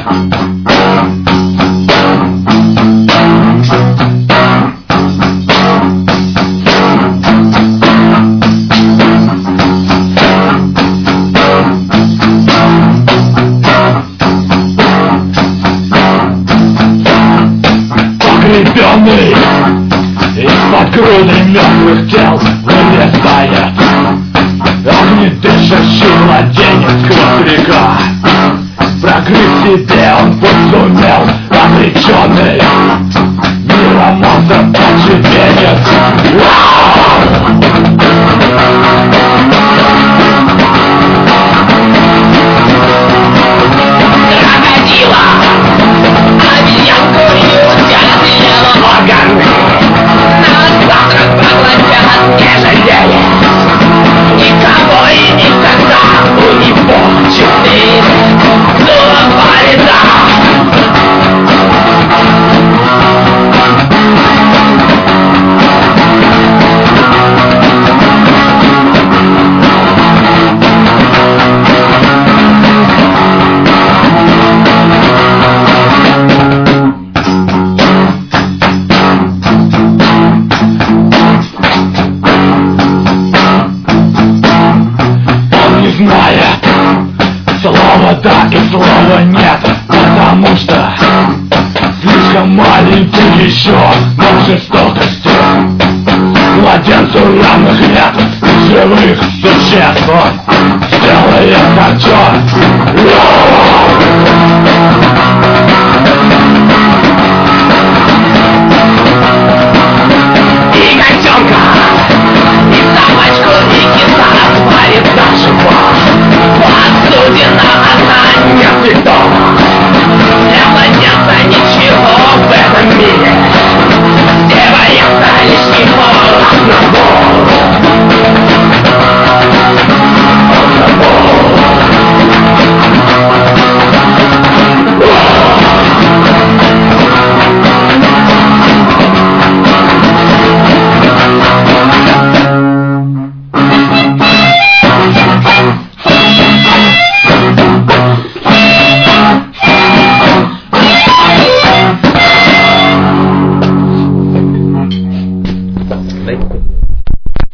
Погребенный из-под груды мертвых тел вылезает огнедышащий младенец сквозь века. Прокрыть себе он путь сумел, обреченный миром монстров подчиненец. Крокодила, обезьянку и утят его органы. На завтрак поглотят, не жалея никого и никогда. У него 4 зуба ряда. Слова да и слова нет, потому что слишком маленький еще, но жестокости младенцу равных нет. Живых существ он сделает харчо